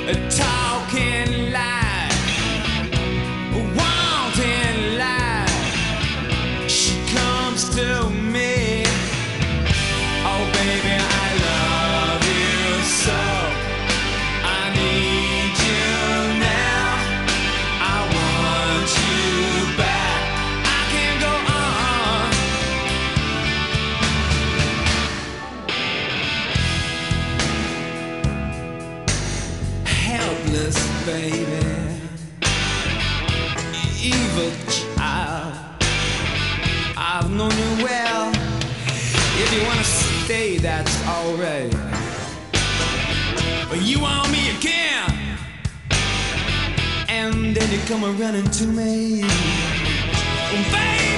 talking like, wanting like. She comes to me. Oh baby, I love you so. I need you now. I want you back. I can't go on. Helpless baby, evil child. I've known you well. If you wanna stay, that's alright. But you want me again, and then you come running to me, baby.